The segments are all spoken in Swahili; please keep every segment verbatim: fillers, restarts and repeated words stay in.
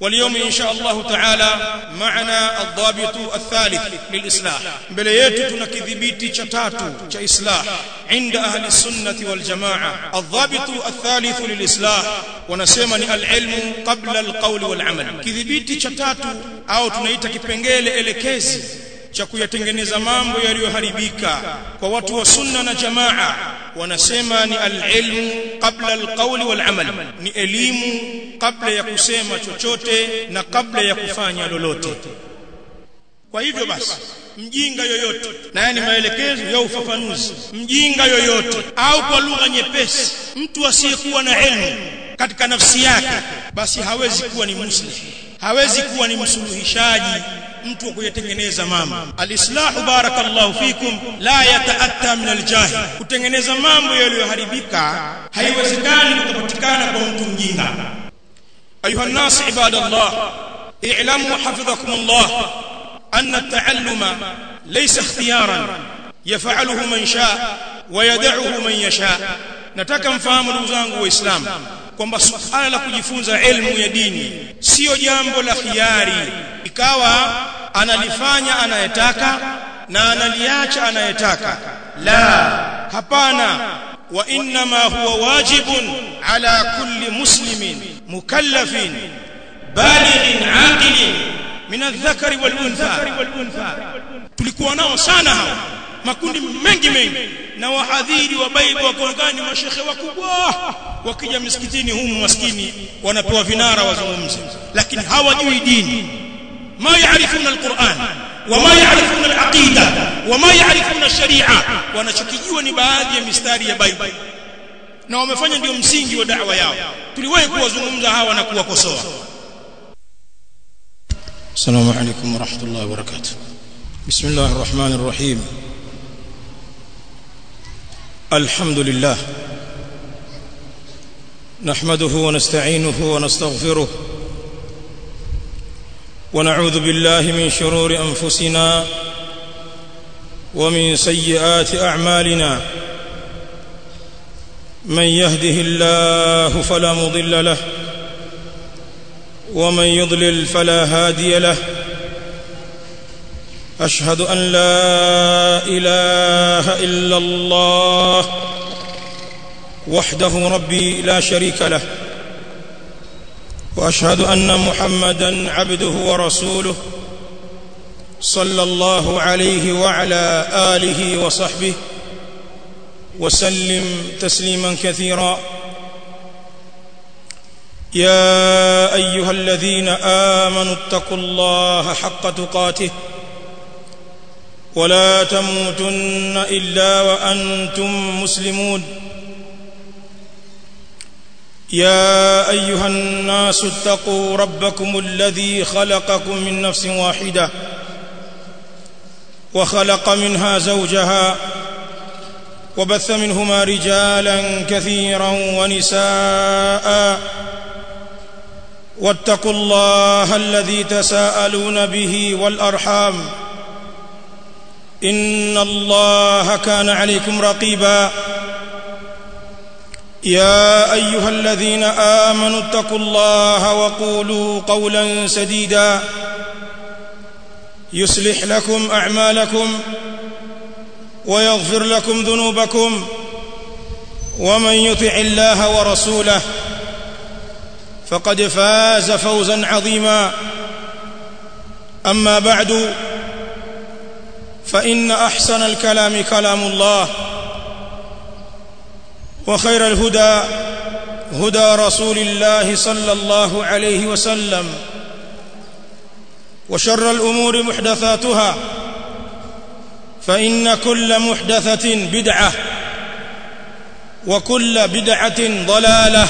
واليوم إن شاء الله تعالى معنا الضابط الثالث للإصلاح. mbele yetu tuna kidhibiti cha tatu cha islah inda ahli السنة والجماعة. الضابط الثالث للإصلاح wanasema ni al-ilmu qabla al-qawl wal-amal. Kidhibiti cha tatu au tunaita kipengele elekezi cha kuyatengeneza mambo yaliyoharibika kwa watu wa sunna na jamaa, wanasema ni al-ilmu qabla al-qawl wal-amal, ni elimu kabla ya kusema chochote na kabla ya kufanya lolote. Kwa hivyo basi mjinga yoyote, na yani maelekezo ya ufafanuzi, mjinga yoyote au kwa lugha nyepesi mtu asiyekuwa na elimu katika nafsi yake, basi hawezi kuwa ni muslim, hawezi kuwa ni msuluhishaji, mtu wa kuyatengeneza mambo. Al-islahu barakallahu fikum la yataatta min al-jahil. Kutengeneza mambo yaliyoharibika haiwezekani kupatikana kwa mtu mjinga. أيها الناس عباد الله، اعلموا حفظكم الله أن التعلم ليس اختيارا يفعله من شاء ويدعه من يشاء. nataka mfahamu ndugu zangu waislamu kwamba suala la kujifunza elimu ya dini sio jambo la khiari, ikawa analifanya anayetaka na analiacha anayetaka. La, hapana. wa inma huwa wajibun ala kulli muslimin mukallafin balighin aqilin min adh-dhakari wal-untha. Tulikuwa nao sana hao makundi mengi mengi, na wahadhiri wa Baiba wakongani mashekhe wakubwa, wakija msikitini humu maskini wanapewa vinara wazungumze, lakini hawajui dini. ma yaarifuna al-Qur'an wama yaarifuna al-aqida wama yaarifuna sharia. Wanachokijua ni baadhi ya mistari ya Baiba, na wamefanya ndio msingi wa da'wa yao. Tuliwahi kuwazungumza hawa na kuwakosoa. Assalamu alaykum wa rahmatullahi wa barakatuh. Bismillahir rahmanir rahim. Alhamdulillah nahmaduhu wa nasta'inuhu wa nastaghfiruh wa na'udhu billahi min shururi anfusina wa min sayyiati a'malina. من يهده الله فلا مضل له ومن يضلل فلا هادي له. أشهد أن لا إله إلا الله وحده ربي لا شريك له، وأشهد أن محمدا عبده ورسوله صلى الله عليه وعلى آله وصحبه وسلم تسليما كثيرا. يا أيها الذين آمنوا اتقوا الله حق تقاته ولا تموتن إلا وأنتم مسلمون. يا أيها الناس اتقوا ربكم الذي خلقكم من نفس واحدة وخلق منها زوجها وبث منهما رجالا كثيرا ونساء. واتقوا الله الذي تساءلون به والأرحام إن الله كان عليكم رقيبا. يا أيها الذين آمنوا اتقوا الله وقولوا قولا سديدا يصلح لكم أعمالكم ويغفر لكم ذنوبكم، ومن يطع الله ورسوله فقد فاز فوزا عظيما. أما بعد، فإن أحسن الكلام كلام الله، وخير الهدى هدى رسول الله صلى الله عليه وسلم، وشر الأمور محدثاتها، فإن كل محدثة بدعة وكل بدعة ضلالة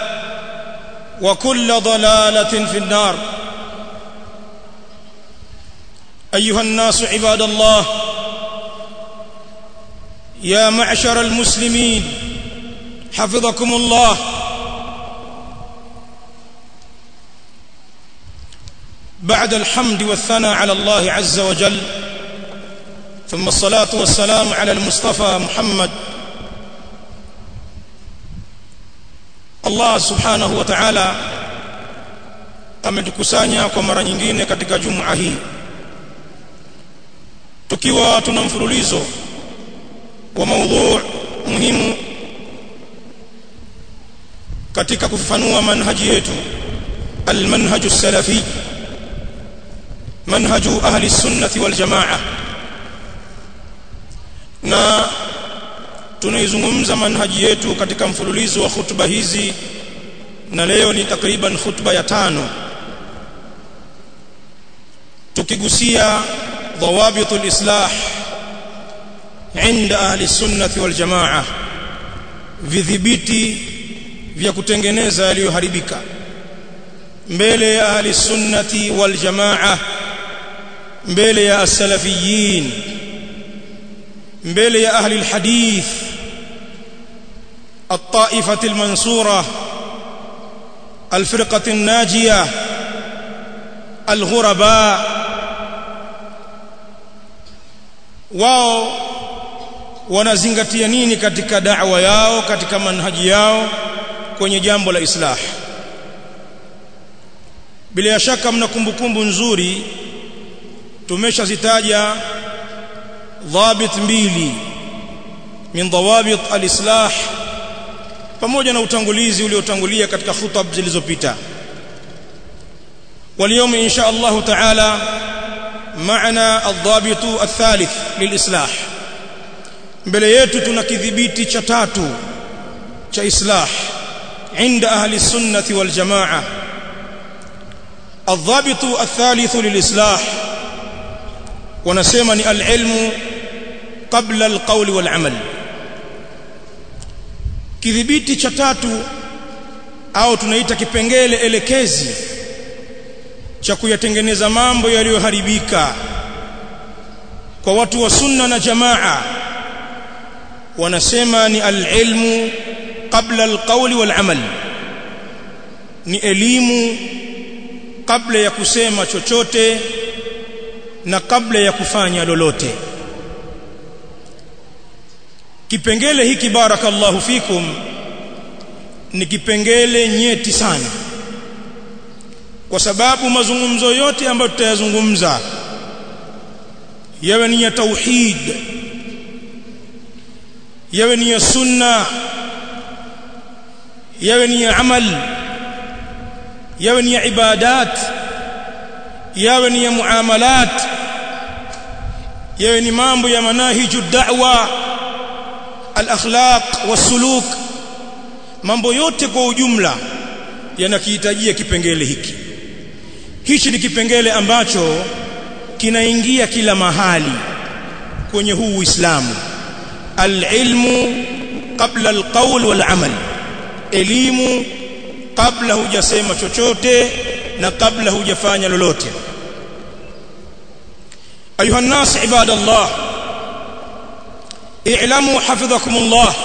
وكل ضلالة في النار. أيها الناس عباد الله، يا معشر المسلمين حفظكم الله، بعد الحمد والثناء على الله عز وجل، ثم الصلاة والسلام على المصطفى محمد. Allah subhanahu wa ta'ala ametukusanya kwa mara nyingine katika Jumaa hii tukiwa tuna mfululizo wa maudhu muhimu katika kufafanua manhaji yetu almanhaju salafi manhaju ahli sunnati wal jamaa na tunaizungumza manhaji yetu katika mfululizo wa hutuba hizi na leo ni takriban hutuba ya tano tukigusia dhawabitul islah inda ahli sunnati wal jamaa vidhibiti vya kutengeneza yaliyoharibika mbele ya ahli sunnati wal jamaa mbele ya as-salafiyin mbele ya ahli al-hadith الطائفة المنصورة الفرقة الناجية الغرباء wao wanazingatia nini katika da'wa yao katika manhaji yao kwenye jambo la islah. Bila shaka mna kumbukumbu nzuri tumeshazitaja dhabit mbili min dhawabit al-islah pamoja na utangulizi uliotangulia katika hutuba zilizopita. واليوم إن شاء الله تعالى معنا الضابط الثالث للإصلاح mbele yetu tuna kidhibiti cha tatu cha islah عند أهل السنة والجماعة. الضابط الثالث للإصلاح ونسمى العلم قبل القول والعمل. kidhibiti cha tatu au tunaita kipengele elekezi cha kuyatengeneza mambo yaliyoharibika kwa watu wa sunna na jamaa wanasema ni al-ilmu qabla al-qawli wal-amal, ni elimu kabla ya kusema chochote na kabla ya kufanya lolote. Kipengele hiki barakallahu fikum ni kipengele nyeti sana kwa sababu mazungumzo yote ambayo tutayazungumza yawe ni ya tauhid yawe ni ya sunna yawe ni ya amal yawe ni ya ibadat yawe ni ya muamalat yawe ni mambo ya manahiju da'wa al-akhlaq was-suluk, mambo yote kwa ujumla yanakihitajia kipengele hiki. Hichi ni kipengele ambacho kinaingia kila mahali kwenye huu Uislamu. Al-ilmu qabla al-qawl wal-amal, elimu kabla hujasema chochote na kabla hujafanya lolote. Ayuha an-nas ibadallah, اعلموا حفظكم الله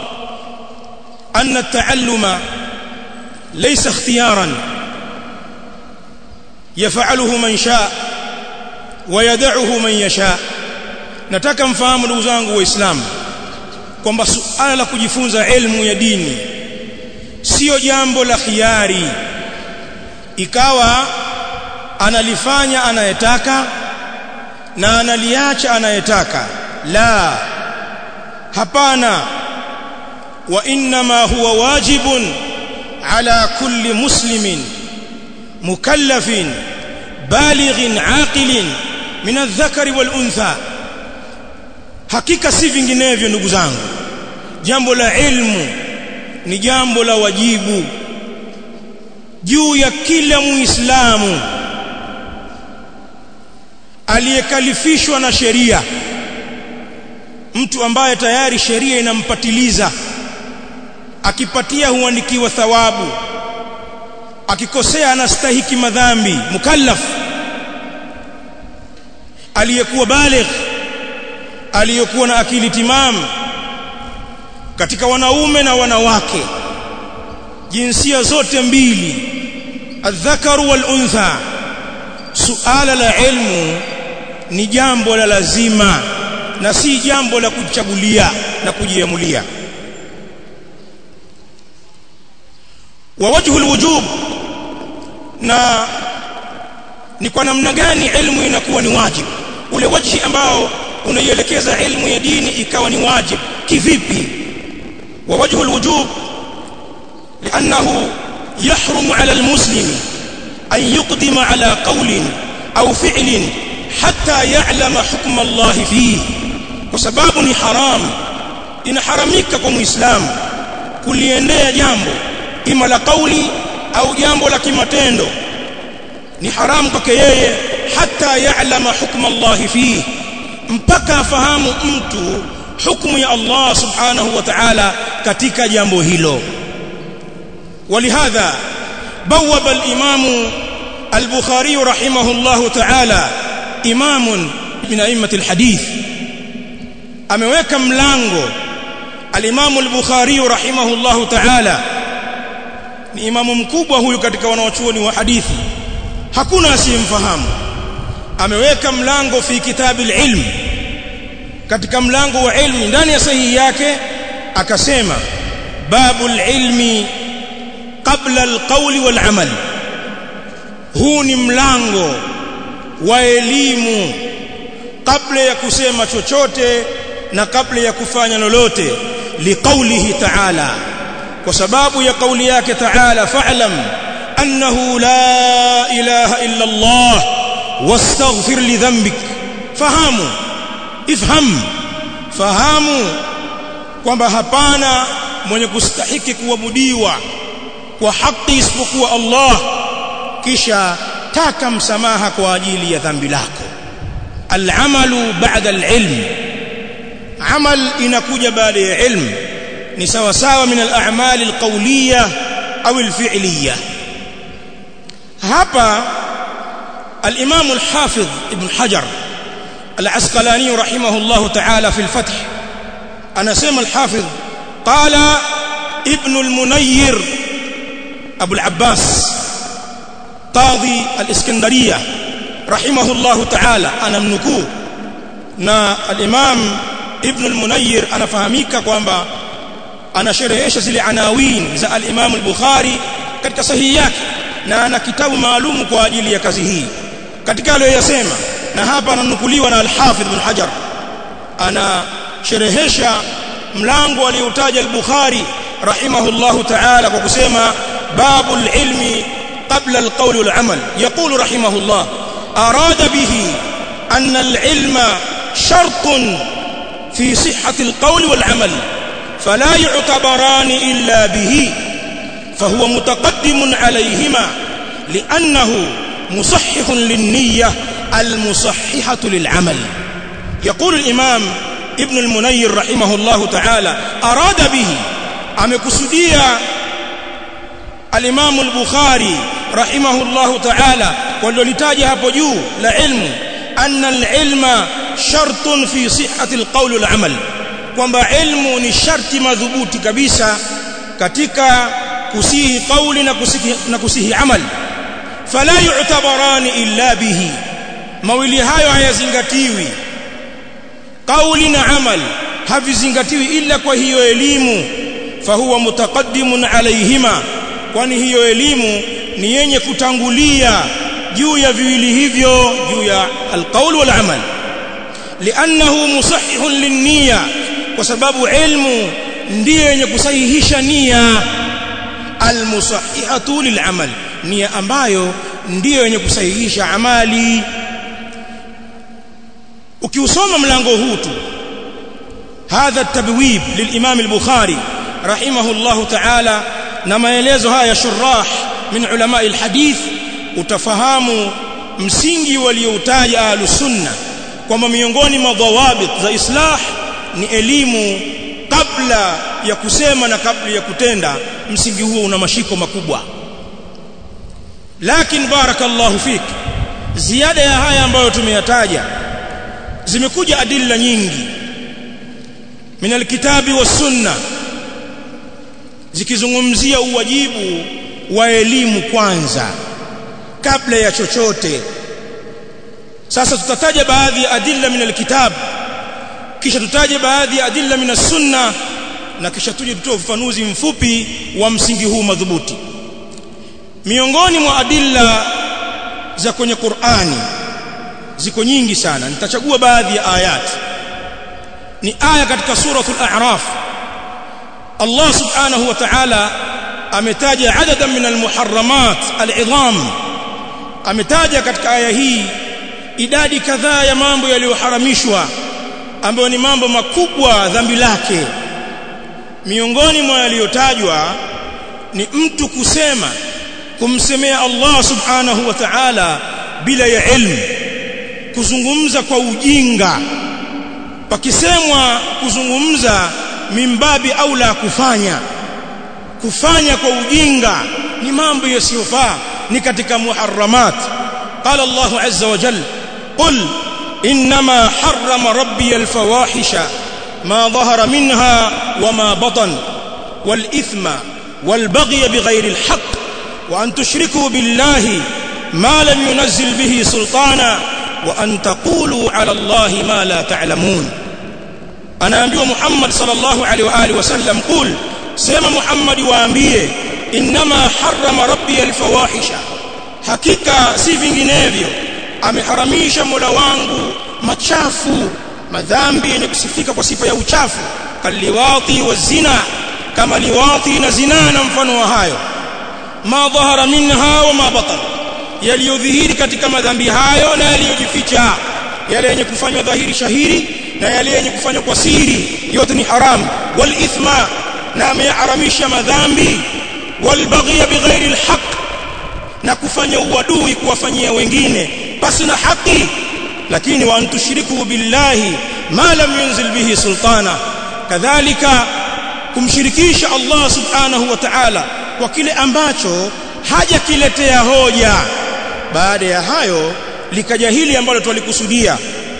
أن التعلم ليس اختيارا يفعله من شاء ويدعه من يشاء. nataka mfahamu ndugu zangu waislamu kwamba suala la kujifunza elimu ya dini sio jambo la khiari ikawa analifanya anayetaka na analiacha anayetaka. La, hapana. wa inma huwa wajibun ala kulli muslimin mukallafin balighin aqilin min adh-dhakari wal untha. Hakika si vinginevyo ndugu zangu, jambo la ilmu ni jambo la wajibu juu ya kila muislamu aliyekalifishwa na sheria, mtu ambaye tayari sheria inampatiliza, akipatia huandikiwa thawabu, akikosea anastahiki madhambi. Mukallaf aliyekuwa baligh, aliyekuwa na akili timamu katika wanaume na wanawake, jinsia zote mbili, adh-dhakaru wal untha. Suala la ilmu ni jambo la lazima na si jambo la kuchagulia na kujiamulia. wa wajhu alwujub na ni kwa namna gani ilmu inakuwa ni wajibu, ule wajhi ambao unaielekeza ilmu ya dini ikawa ni wajibu kivipi. Wa wajhu alwujub لانه يحرم على المسلم ان يقدم على قول او فعل حتى يعلم حكم الله فيه, kwa sababu ni haram, inaharamika kwa muislamu kuliendea jambo ima la kauli au jambo la kimatendo, ni haramu kwake yeye hata ya'lama hukma Allah fihi, mpaka afahamu mtu hukumu ya Allah subhanahu wa ta'ala katika jambo hilo. ولهذا بوب الإمام البخاري رحمه الله تعالى إمام من أئمة الحديث, ameweka mlango al-Imam al-Bukhari rahimahullahu ta'ala, ni imamu mkubwa huyu katika wanawachuoni wa hadithi, hakuna asiyemfahamu. Ameweka mlango fi kitabil ilm, katika mlango wa ilmi ndani ya sahihi yake akasema babul ilmi qabla alqawli wal amal. Huu ni mlango wa elimu kabla ya kusema chochote na kabla ya kufanya lolote, liqaulihi ta'ala, kwa sababu ya kauli yake ta'ala, fa'lam annahu la ilaha illa Allah wastaghfir li dhanbik. Fahamu, ifham, fahamu kwamba hapana mwenye kustahiki kuabudiwa kwa haki isipokuwa Allah, kisha taka msamaha kwa ajili ya dhambi lako. Al-amalu ba'da al-ilm, amal inakuja baada ya ilm, ni sawa sawa min al-a'mal al-qawliyah au al-fi'liyah. Hapa al-Imam al-Hafiz Ibn Hajar al-Asqalani rahimahullah ta'ala fi al-Fath anasema al-Hafiz qala Ibn al-Munayyir Abu al-Abbas qadhi al-Iskandariya rahimahullah ta'ala, anamnukuu, na al-Imam Ibn al-Munayyir anafahamika kwamba anasherehesha zile anawin za al-Imam al-Bukhari katika sahihi yake, na ana kitabu maalum kwa ajili ya kazi hii. Katika aliyosema, na hapa ananukuliwa na al-Hafidh Ibn Hajar, anasherehesha mlango aliotaja al-Bukhari rahimahullahu ta'ala kwa kusema babul ilmi qabla al-qawl wal amal. Yaqulu rahimahullah arada bihi anna al-ilma shartun في صحة القول والعمل فلا يعتبران إلا به فهو متقدم عليهما لأنه مصحح للنية المصححة للعمل. يقول الإمام ابن المنير رحمه الله تعالى أراد به أمكسديا الإمام البخاري رحمه الله تعالى وللتاجها بجو لعلم أن العلم شرط في صحة القول والعمل, kwamba ilmu ni sharti madhubuti kabisa katika kusihi kauli na kusihi, na kusihi amal. Fala yu'tabarani illa bihi, mawili hayo hayazingatiwi, kauli na amal havizingatiwi illa kwa hiyo elimu. Fahuwa mutaqaddimun alayhima, kwani hiyo elimu ni yenye kutangulia juu ya viwili hivyo, juu ya alqaul wal amal. Liannahu musahihun linniya, kwa sababu ilmu ndiyo yenye kusahihisha nia. Almusahihatu lilamal, nia ambayo ndiyo yenye kusahihisha amali. Ukiusoma mlango huu tu, hadha tabwib lilimam al-Bukhari rahimahullahu ta'ala, na maelezo haya shurah min ulama al-hadith, utafahamu msingi walioutaja ahlus-sunnah kwamba miongoni mwa dhawabit za islah ni elimu kabla ya kusema na kabla ya kutenda. Msingi huo una mashiko makubwa, lakini barakallahu fik, ziada ya haya ambayo tumeyataja zimekuja adilla nyingi min alkitabi was sunna zikizungumzia uwajibu wa elimu kwanza kabla ya chochote. Sasa tutataja baadhi ya adilla min alkitab, kisha tutaje baadhi ya adilla min as-sunna, na kisha tuje tutoe ufafanuzi mfupi wa msingi huu madhubuti. miongoni mwa adilla za kwenye Qur'ani ziko nyingi sana, nitachagua baadhi ya ayati. Ni aya katika suratul A'raf. Allah subhanahu wa ta'ala ametaja adadan min almuharramat al'idham, ametaja katika aya hii idadi kadhaa ya mambo yaliyoharamishwa ambayo ni mambo makubwa dhambi lake. Miongoni mwa yaliyotajwa ni mtu kusema kumsemea Allah subhanahu wa ta'ala bila ya ilmu, kuzungumza kwa ujinga. Pakisemwa kuzungumza mimbabi au la kufanya kufanya kwa ujinga ni mambo yasiyofaa, ni katika muharramat. Qala Allah azza wa jalla qul inma harrama rabbi alfawahisha ma dhahara minha wama batan wal ithma wal baghy bighayri alhaq wa an tushriku billahi ma lam yunzil bihi sultana wa an taqulu ala Allahi ma la ta'lamun. Anaambiwa Muhammad sallallahu alaihi wa alihi wasallam, qul, sema Muhammad waambie, inma harrama rabbi alfawahisha, hakika si vinginevyo ameharamisha Mola wangu machafu, madhambi yenye kusifika kwa sifa ya uchafu, kaliwati wa zina, kama liwati na zina na mfano wa hayo. Ma dhahara minha wa ma batan, yaliyodhihiri katika madhambi hayo na yaliyojificha, yale yenye kufanywa dhahiri shahiri na yale yenye kufanywa kwa siri, yote ni haram. Wal ithma, na ameharamisha madhambi. Wal baghy bighairi alhaq, na kufanya uadui kuwafanyia wengine basi na haki. Lakini wa antushiriku billahi ma lam yunzil bihi sultana, kadhalika kumshirikisha Allah subhanahu wa ta'ala kwa kile ambacho hajakiletea hoja. Baada ya hayo likaja hili ambalo tulikusudia,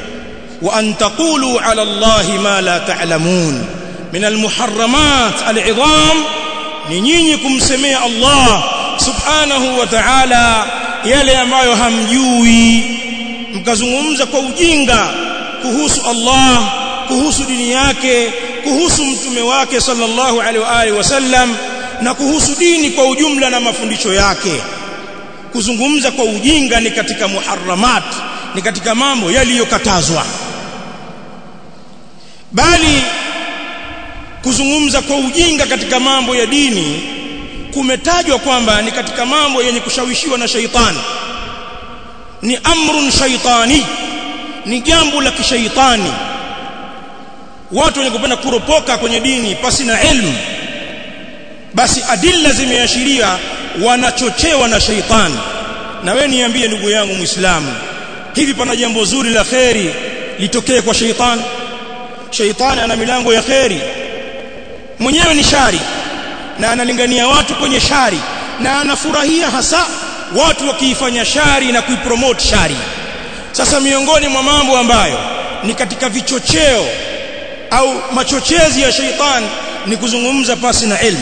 wa an taqulu ala Allahi ma la ta'lamun. Min almuharramat al'idham, ni nyinyi kumsemea Allah subhanahu wa ta'ala yale ambayo hamjui, mkazungumza kwa ujinga kuhusu Allah, kuhusu dini yake, kuhusu mtume wake sallallahu alaihi wa alihi wasallam, na kuhusu dini kwa ujumla na mafundisho yake. Kuzungumza kwa ujinga ni katika muharramat, ni katika mambo yaliyokatazwa. Bali kuzungumza kwa ujinga katika mambo ya dini kumetajwa kwamba ni katika mambo yenye kushawishiwa na shaitani, ni amrun shaitani, ni jambo la kishaitani. Watu wenye kupenda kuropoka kwenye dini pasi na ilmu, basi adilla zimeashiria wanachochewa na shaitani. Na wewe niambie ndugu yangu Muislamu, hivi pana jambo zuri la khairi litokee kwa shaitani? Shaitani ana milango ya khairi, mwenyewe ni shari, na analingania watu kwenye shari, na anafurahia hasa watu wakiifanya shari na kuipromote shari. Sasa miongoni mwa mambo ambayo ni katika vichocheo au machochezi ya shaitani ni kuzungumza pasi na ilmu.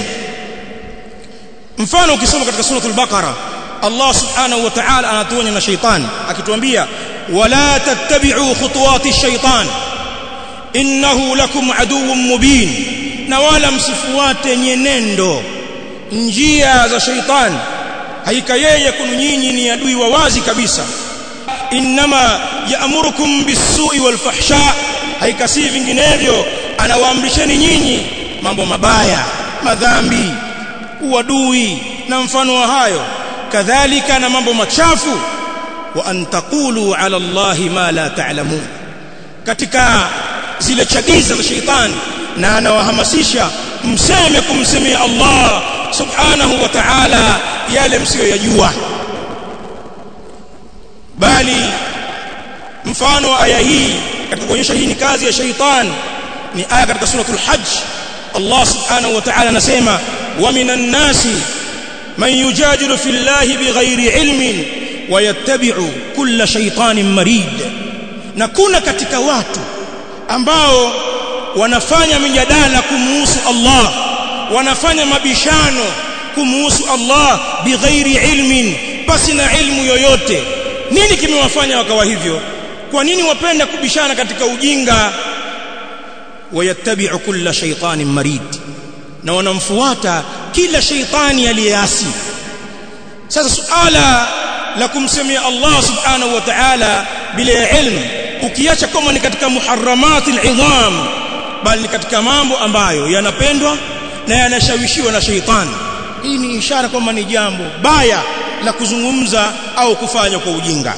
Mfano ukisoma katika suratul Baqara, Allah subhanahu wa ta'ala anatuonya na shaitani akituambia, wala tattabi'u khutuwati shaitan innahu lakum aduwwun mubin, na wala msifuate nyenendo njia za shaitani, hakika yeye kwenu nyinyi ni adui wa wazi kabisa. Innama ya'murukum bis-su'i wal-fahsha, hakika si vinginevyo anawaamrisheni nyinyi mambo mabaya, madhambi, uadui na mfano wa hayo, kadhalika na mambo machafu. Wa an taqulu ala Allahi ma la ta'lamun, katika zile chagiza za shaitani, na anawahamasisha mseme kumsemea Allah subhanahu wa ta'ala yale msiyoyajua. Bali mfano wa aya hii katika kuonyesha hii ni kazi ya shaitani ni aya katika suratul Hajj. Allah subhanahu wa ta'ala anasema, wa minan nasi man yujadilu fillahi bighairi ilmin wa yattabi'u kulla shaytanin marid, na kuna katika watu ambao wanafanya mijadala kumuhusu Allah, wanafanya mabishano kumuhusu Allah bighairi ilmin, basi na ilmu yoyote. Nini kimewafanya wakawa hivyo? Kwa nini wapenda kubishana katika ujinga? Wayattabi'u kulla shaytanin marid, na wanamfuata kila shaytani aliyeasi. sasa suala la kumsemia Allah subhanahu wa ta'ala bila ilmu ukiacha kama ni katika muharramati al-idham bali ni katika mambo ambayo yanapendwa na yanashawishiwa na sheitani. Hii ni ishara kwamba ni jambo baya la kuzungumza au kufanya kwa ujinga.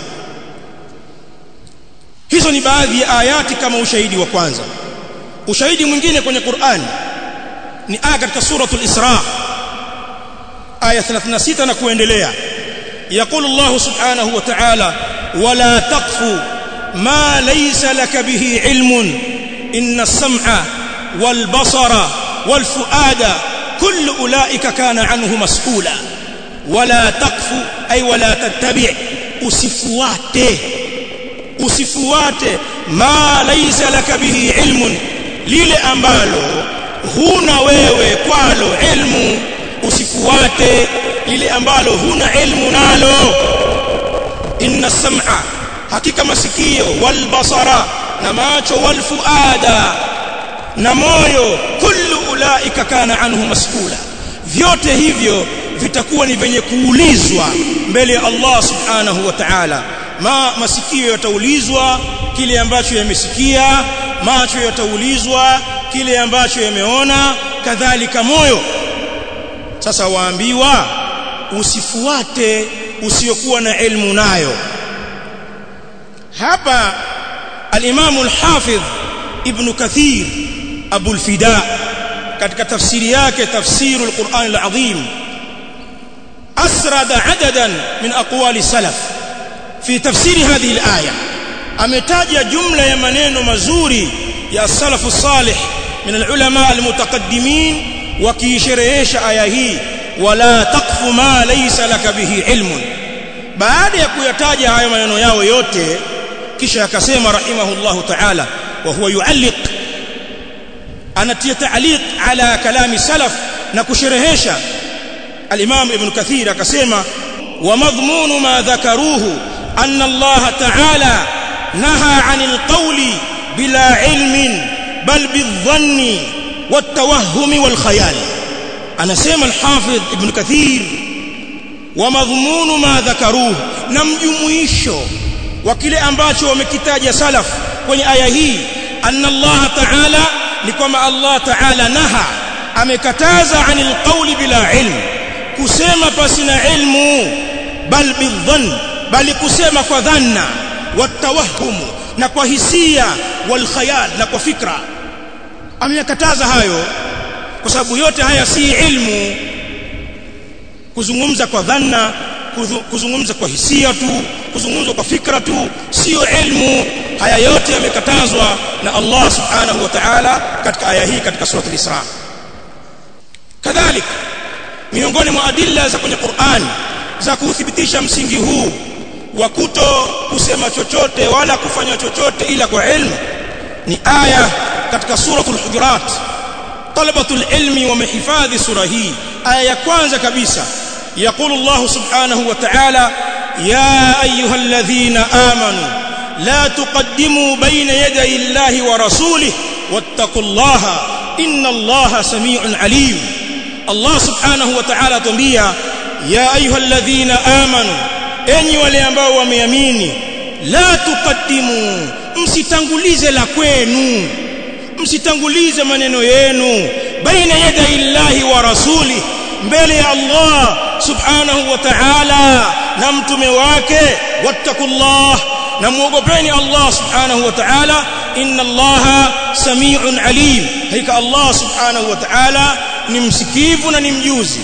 Hizo ni baadhi ya ayati kama ushahidi wa kwanza. Ushahidi mwingine kwenye Qur'an ni aya katika suratul Isra aya thelathini na sita na kuendelea. Yaqulu Allah subhanahu wa ta'ala wala taqfu ma laysa laka bihi ilmun inna as-sam'a wal basara wal fuada kullu ulaika kana anhu mas'ula. Wala taqfu ay wala tattabi' usifuate usifuate ma laysa laka bihi ilmun lile ambalo huna wewe kwalo ilmu. Usifuate lile ambalo huna ilmu nalo. Inna sam'a hakika masikio wal basara na macho wal fuada na moyo kullu ulaika kana anhu mas'ula, vyote hivyo vitakuwa ni venye kuulizwa mbele ya Allah subhanahu wa ta'ala. Ma masikio yataulizwa kile ambacho yamesikia, macho yataulizwa kile ambacho yameona, kadhalika moyo. Sasa waambiwa usifuate usiokuwa na ilmu nayo. Hapa al-Imam al-Hafidh Ibn Kathir Abu al-Fida katika tafsiri yake tafsir al-Qur'an al-Azim asrada adadan min aqwali salaf fi tafsiri hadhihi al-aya, ametaja jumla ya maneno mazuri ya salafu salih min al-ulama al-mutaqaddimin wakiisherehesha aya hii wala taqfu ma laysa laka bihi ilmun. Baada ya kuyataja hayo maneno yao yote kisha akasema rahimahullahu ta'ala wa huwa yualliq, anatia ta'liq ala kalami salaf na kusherehesha. al-Imam Ibn Kathir akasema wa madhmunu ma dhakaruhu anna Allah ta'ala naha 'anil qawli bila ilmin bal bidhanni والتوهم والخيال. anasema al-Hafidh Ibn Kathir wa madhmunu ma dhakaruhu, na mjumuisho wa kile ambacho wamekitaja salaf kwenye aya hii, anna Allah ta'ala ni kwamba Allah ta'ala naha amekataza anil qawli bila ilm, kusema pasina ilmu, bal bidhann bali kusema kwa dhanna, watawahum na kwa hisia, wal khayal na kwa fikra. Ameyakataza hayo kwa sababu yote haya si ilmu. Kuzungumza kwa dhanna, kuzungumza kwa hisia tu, kuzungumza kwa fikra tu sio ilmu. Haya yote yamekatazwa na Allah subhanahu wa ta'ala katika aya hii katika sura al-Isra. Kadhalika miongoni mwa adilla za kwenye Qur'an za kuthibitisha msingi huu wa kuto kusema chochote wala kufanya chochote ila kwa ilmu ni aya katika suratul Hujurat. Talabatul ilmi wamehifadhi sura hii. Aya ya kwanza kabisa yaqulu Allah subhanahu wa ta'ala ya ayyuhalladhina amanu la tuqaddimu bayna yaday Allahi wa rasulihi wattaqullaha innallaha samii'un alim. Allah subhanahu wa ta'ala atuambia ya ayyuhalladhina amanu, enyi wale ambao wameamini, la tuqaddimu, msitangulize la kwenu, msitangulize maneno yenu, baina yaday Allahi wa rasulihi, mbele ya Allah subhanahu wa ta'ala na mtume wake. Wattaqullah, na muogopeni Allah subhanahu wa ta'ala, inna Allaha samii'un alim, hakika Allah subhanahu wa ta'ala ni msikivu na ni mjuzi.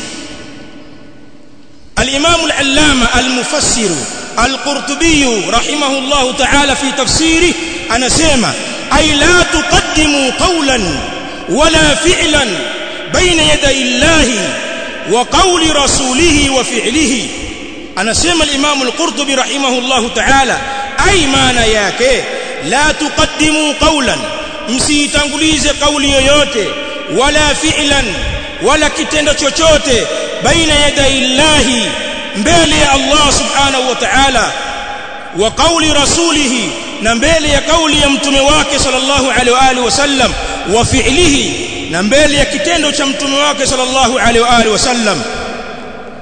al-Imam al-Allama al-Mufassir al-Qurtubi rahimahullahu ta'ala fi tafsiri anasema ay la tuqaddimu qawlan wala fi'lan baina yaday Allahi wa qawli rasulihi wa fi'lihi. Anasema al-Imam al-Qurtubi rahimahullahu ta'ala ay maana yake la tuqaddimu qawlan, msitangulize kauli yoyote, wala fi'lan wala kitendo chochote, baina yaday Allahi, mbele ya Allah subhanahu wa ta'ala, wa qawli rasulihi, na mbele ya kauli ya mtume wake sallallahu alaihi wa alihi wasallam, wa fi'lihi, na mbele ya kitendo cha mtume wake sallallahu alaihi wa alihi wasallam.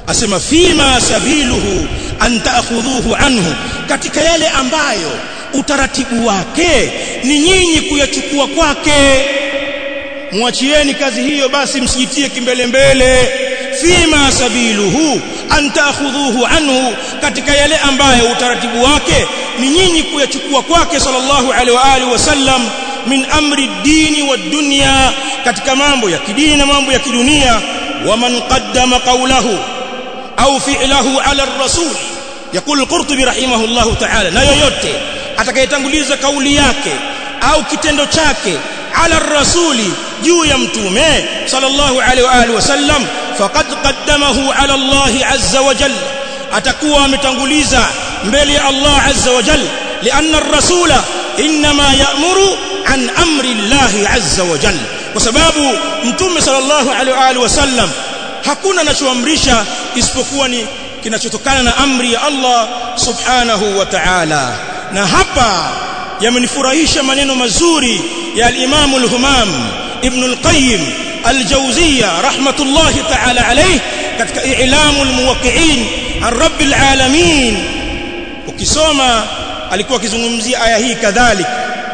asema fima sabiluhu an ta'khudhuhu anhu, katika yale ambayo utaratibu wake ni nyinyi kuyachukua kwake. Muachieni kazi hiyo basi, msijitie kimbele mbele. Fima sabiluhu an ta'khudhuhu anhu, katika yale ambayo utaratibu wake ni nyinyi kuyachukua kwake sallallahu alaihi wa alihi wasallam, min amri dini wa dunya, katika mambo ya kidini na mambo ya kidunia. Wa man qaddama qawlahu au fi'lahu ala ar-rasul, yakul Qurtubi rahimahullahu ta'ala, na yoyote atakayetanguliza kauli yake au kitendo chake ala ar-rasuli, juu ya mtume sallallahu alaihi wa alihi wasallam, faqad qaddamahu ala Allah azza wa jalla, atakuwa ametanguliza mbele ya Allah azza wa jalla. Lianna ar-rasula inma ya'muru an amri Allah azza wa jalla, kwa sababu mtume sallallahu alaihi wa alihi wasallam hakuna anachoamrisha isipokuwa ni kinachotokana na amri ya Allah subhanahu wa ta'ala. Na hapa yamenifurahisha maneno mazuri ya al-Imam al-Humam Ibn al-Qayyim al-Jawziyya rahmatullahi ta'ala alayhi katika I'lam al-Muwaqqi'in ar-Rabb al-Alamin. Ukisoma alikuwa akizungumzia aya hii kadhalika,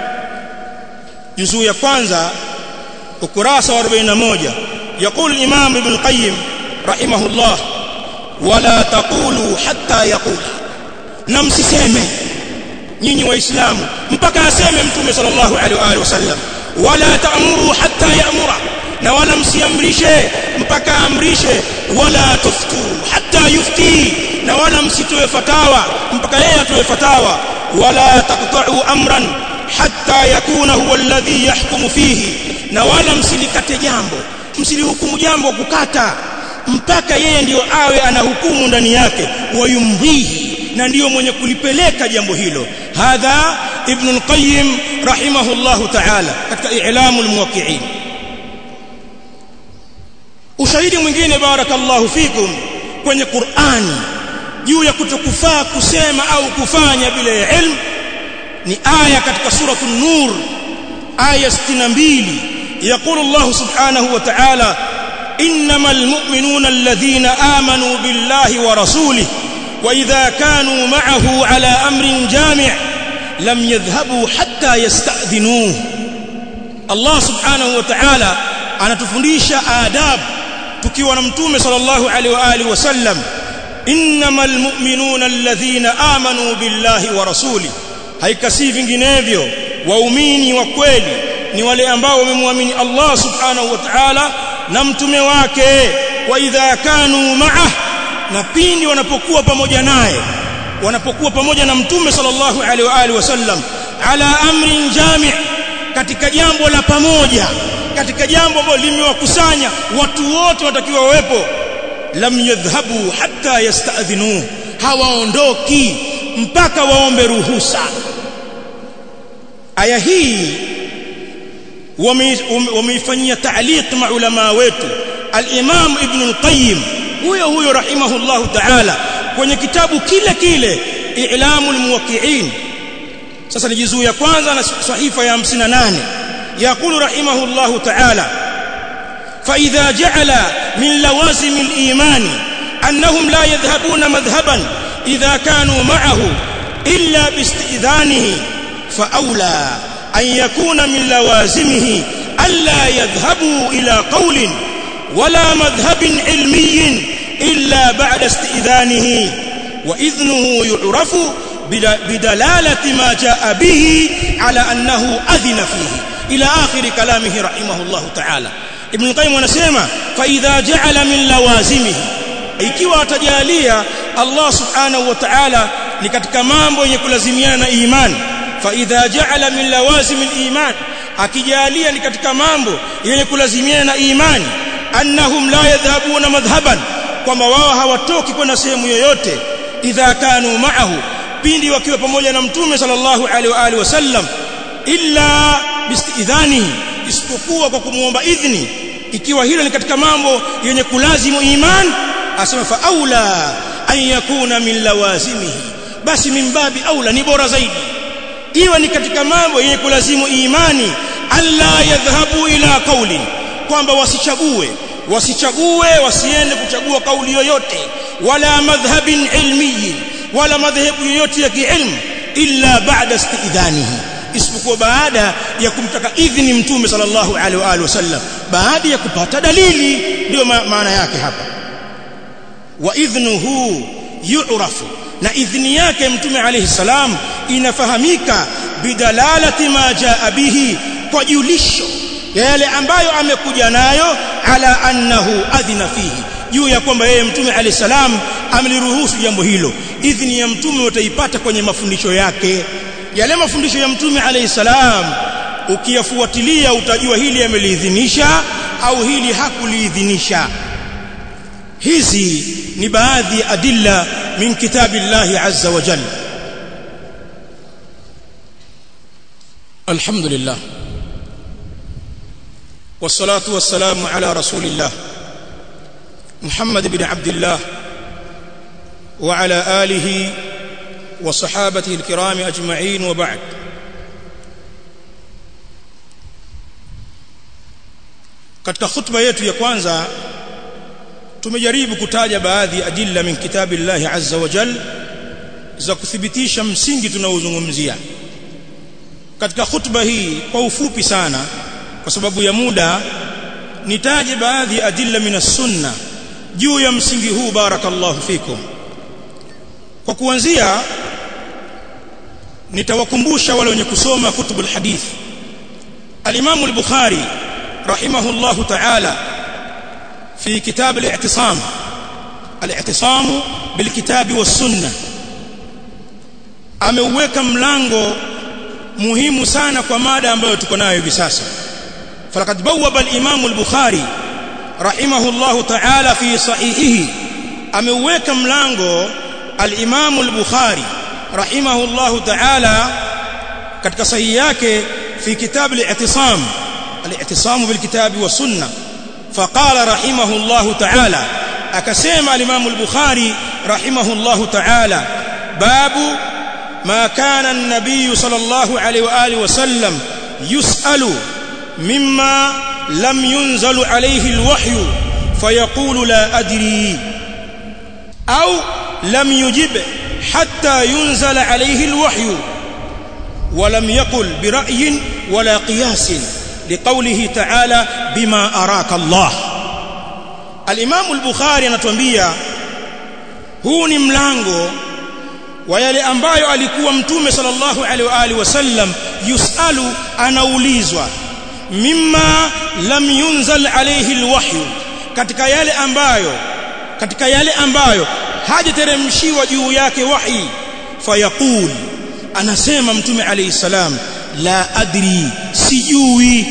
juzuu ya kwanza ukurasa wa arobaini na moja. يقول الإمام ابن القيم رحمه الله: ولا تقولوا حتى يقول, na msiseme nyinyi waislamu mpaka aseme mtume sallallahu alaihi wa alihi wasallam. Wala ta'muru hatta ya'mura, na wala msiamrishe mpaka amrishe. Wala tuftu hatta yufti, na wala msitoe fatawa mpaka yeye atoe fatawa. Wala taqta'u amran hatta yakuna huwa alladhi yahkumu fihi, na wala msilikate jambo, msilihukumu jambo kukata mpaka yeye ndio awe anahukumu ndani yake. Wayumdhihi, na ndio mwenye kulipeleka jambo hilo. Hadha Ibn al-Qayyim rahimahullahu ta'ala katika I'lam al-Muwaqqi'in. Ushahidi mwingine barakallahu fikum kwenye Qur'ani juu ya kutokufaa kusema au kufanya bila ilmu ni aya katika suratul Nur, aya sitini na mbili. يقول الله سبحانه وتعالى: إنما المؤمنون الذين آمنوا بالله ورسوله وإذا كانوا معه على أمر جامع لم يذهبوا حتى يستأذنوه. الله سبحانه وتعالى anatufundisha adab tukiwa na mtume sallallahu alaihi wa alihi wasallam. Innamal mu'minuna alladhina amanu billahi wa rasuli, haikasi vinginevyo waumini wa kweli ni wale ambao wamemwamini Allah subhanahu wa ta'ala na mtume wake. Wa idha kanu ma'ah, na pindi wanapokuwa pamoja naye, wanapokuwa pamoja na mtume sallallahu alaihi wa alihi wasallam, ala amrin jami', katika jambo la pamoja, katika jambo ambalo limewakusanya watu wote watakiwa wawepo. Lam yadhhabu hatta yasta'dhinu, hawaondoki mpaka waombe ruhusa. Aya hii wameifanyia ta'liq maulama wetu. Al-Imam Ibn al-Qayyim huyo huyo rahimahullahu ta'ala kwenye kitabu kile kile I'lam al-Muwaqqi'in, sasa ni juzuu ya kwanza na sahifa ya hamsini na nane. Yaqulu rahimahullahu ta'ala: fa idha ja'ala min lawazim al-iman annahum la yadhhabuna madhhaban idha kanu ma'ahu illa bi istidhanihi fa awla أن يكون من لوازمه ألا يذهبوا إلى قول ولا مذهب علمي إلا بعد استئذانه، وإذنه يعرف بدلالة ما جاء به على أنه أذن فيه، إلى آخر كلامه رحمه الله تعالى. ابن القيم anasema فإذا جعل من لوازمه, ikiwa atajalia Allah subhanahu wa ta'ala ni katika mambo yenye kulazimiana na imani. فإذا جعل من لوازم الإيمان, akijalia ni katika mambo yenye kulazimiana na imani. Annahum la yadhhabuna madhhaban, kwamba wao hawatoki kwenda sehemu yoyote. Idha kanu ma'ahu, pindi wakiwa pamoja na mtume sallallahu alaihi wa alihi wasallam. Illa biistidhanihi, isipokuwa kwa kumuomba idhni. Ikiwa hilo ni katika mambo yenye kulazimu imani, asema fa aula an yakuna min lawazimihi, basi min babi aula, ni bora zaidi iwe ni katika mambo yenye kulazimu imani. Alla yadhhabu ila qawli, kwamba wasichague wasichague wasiende kuchagua kauli yoyote wala madhhabin ilmi wala madhhabu yoyote ya kiilmu illa ba'da istidhanihi, isipokuwa baada ya kumtaka idhini mtume sallallahu alaihi wa alihi wasallam, baada ya kupata dalili. Ndio maana yake hapa. Wa idhnuhu yu'rafu, na idhni yake mtume alayhi salam inafahamika bidalalati ma jaa bihi, kwa julisho yale ambayo amekuja nayo, ala annahu adhina fihi, juu ya kwamba yeye mtume alayhi salam ameliruhusu jambo hilo. Idhni ya mtume utaipata kwenye mafundisho yake. Yale mafundisho ya mtume alayhi salam ukiyafuatilia utajua hili ameliidhinisha au hili hakuliidhinisha. Hizi ni baadhi ya adilla min kitabillahi azza wa jalla. Alhamdulillah wassalatu wassalamu ala rasulillah Muhammad ibn Abdullah wa ala alihi wa sahabatihi alkiram ajma'in wa ba'd. Katika khutba yetu ya kwanza tumejaribu kutaja baadhi ya adilla min kitabillahi azza wa jalla za kuthibitisha msingi tunaozungumzia. Katika khutba hii kwa ufupi sana, kwa sababu ya muda, nitaje baadhi ya adilla min as-sunna juu ya msingi huu. Barakallahu fikum. Kwa kuanzia, nitawakumbusha wale wenye kusoma kutubul hadith, al-Imam al-Bukhari rahimahullahu ta'ala في كتاب الاعتصام الاعتصام بالكتاب والسنة ameuweka mlango muhimu sana kwa mada ambayo tuko nayo hivi sasa. falaqad bawwaba al-Imam al-Bukhari rahimahullahu ta'ala fi sahihihi, ameuweka mlango al-Imam al-Bukhari rahimahullahu ta'ala katika sahihi yake fi kitab al-i'tisam al-i'tisam bil kitab wa sunnah. فقال رحمه الله تعالى, أكسيم الإمام البخاري رحمه الله تعالى: باب ما كان النبي صلى الله عليه وآله وسلم يسأل مما لم ينزل عليه الوحي فيقول لا أدري، أو لم يجب حتى ينزل عليه الوحي، ولم يقل برأي ولا قياس، لقوله تعالى بما أراك الله. الإمام البخاري anatuambia huu ni mlango wa yale ambayo alikuwa mtume sallallahu alaihi wa alihi wasallam yusalu, anaulizwa, mimma lam yunzal alayhi alwahyu, katika yale ambayo katika yale ambayo hajateremshiwa juu yake wahi. Fayaqul, anasema mtume alayhi salam, la adri, sijui.